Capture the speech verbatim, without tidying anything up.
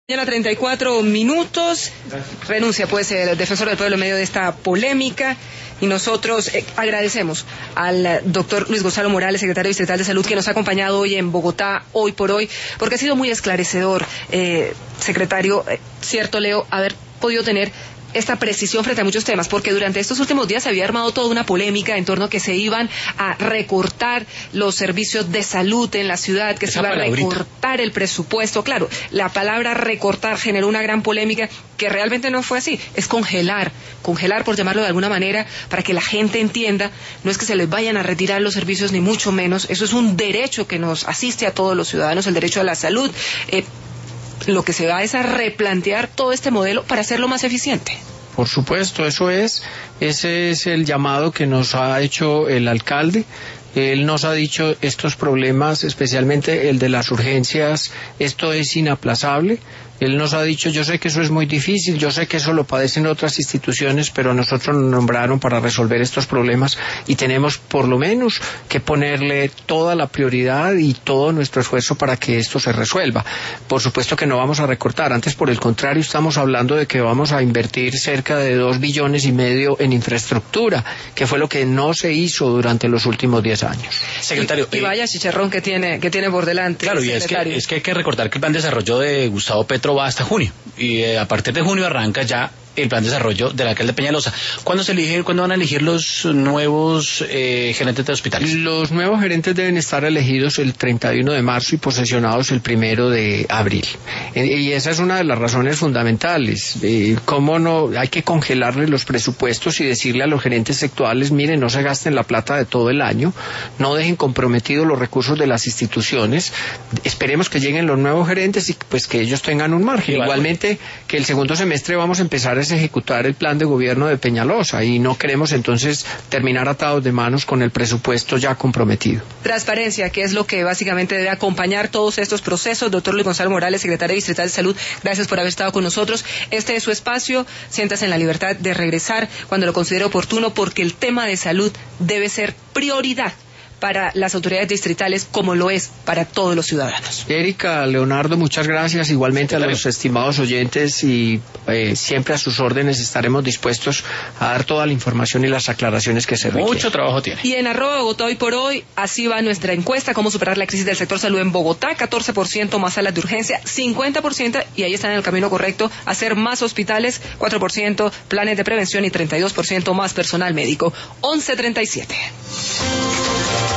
Mañana treinta y cuatro minutos, renuncia pues el defensor del pueblo en medio de esta polémica y nosotros eh, agradecemos al doctor Luis Gonzalo Morales, secretario distrital de Salud, que nos ha acompañado hoy en Bogotá, hoy por hoy, porque ha sido muy esclarecedor, eh, secretario, eh, cierto Leo, haber podido tener esta precisión frente a muchos temas, porque durante estos últimos días se había armado toda una polémica en torno a que se iban a recortar los servicios de salud en la ciudad, que Esa se iba a recortar el presupuesto. Claro, la palabra recortar generó una gran polémica que realmente no fue así, es congelar, congelar por llamarlo de alguna manera, para que la gente entienda, no es que se les vayan a retirar los servicios ni mucho menos, eso es un derecho que nos asiste a todos los ciudadanos, el derecho a la salud. Eh, Lo que se va es a replantear todo este modelo para hacerlo más eficiente. Por supuesto, eso es, ese es el llamado que nos ha hecho el alcalde. Él nos ha dicho estos problemas, especialmente el de las urgencias, esto es inaplazable. Él nos ha dicho, yo sé que eso es muy difícil, yo sé que eso lo padecen otras instituciones, pero nosotros nos nombraron para resolver estos problemas y tenemos por lo menos que ponerle toda la prioridad y todo nuestro esfuerzo para que esto se resuelva. Por supuesto que no vamos a recortar, antes por el contrario estamos hablando de que vamos a invertir cerca de dos billones y medio en infraestructura, que fue lo que no se hizo durante los últimos diez años. Secretario. Y, y vaya chicharrón que tiene, que tiene por delante. Claro, y es que, es que hay que recordar que el plan de desarrollo de Gustavo Petro va hasta junio y eh, a partir de junio arranca ya el plan de desarrollo del alcalde Peñalosa. ¿Cuándo se elige, cuándo van a elegir los nuevos eh, gerentes de hospitales? Los nuevos gerentes deben estar elegidos el treinta y uno de marzo y posesionados el primero de abril. Y esa es una de las razones fundamentales. Eh, ¿Cómo no? Hay que congelarle los presupuestos y decirle a los gerentes sectoriales, miren, no se gasten la plata de todo el año, no dejen comprometidos los recursos de las instituciones, esperemos que lleguen los nuevos gerentes y pues que ellos tengan un margen. Igual, Igualmente que el segundo semestre vamos a empezar a ejecutar el plan de gobierno de Peñalosa y no queremos entonces terminar atados de manos con el presupuesto ya comprometido. Transparencia, que es lo que básicamente debe acompañar todos estos procesos. Doctor Luis Gonzalo Morales, secretario distrital de Salud, gracias por haber estado con nosotros. Este es su espacio, siéntase en la libertad de regresar cuando lo considere oportuno, porque el tema de salud debe ser prioridad para las autoridades distritales, como lo es para todos los ciudadanos. Erika, Leonardo, muchas gracias, igualmente a los estimados oyentes y eh, siempre a sus órdenes estaremos dispuestos a dar toda la información y las aclaraciones que se requieren. Mucho trabajo tiene. Y en arroba Bogotá hoy por hoy, así va nuestra encuesta, cómo superar la crisis del sector salud en Bogotá, catorce por ciento más salas de urgencia, cincuenta por ciento, y ahí están en el camino correcto, hacer más hospitales, cuatro por ciento planes de prevención y treinta y dos por ciento más personal médico. once treinta y siete.